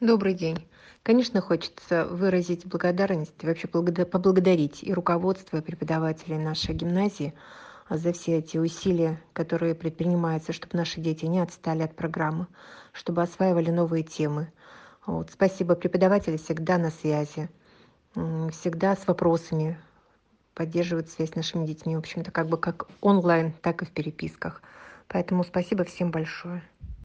Добрый день. Конечно, хочется выразить благодарность, и вообще поблагодарить и руководство, и преподавателей нашей гимназии за все эти усилия, которые предпринимаются, чтобы наши дети не отстали от программы, чтобы осваивали новые темы. Вот. Спасибо, преподаватели всегда на связи, всегда с вопросами, поддерживают связь с нашими детьми, в общем-то, как бы как онлайн, так и в переписках. Поэтому спасибо всем большое.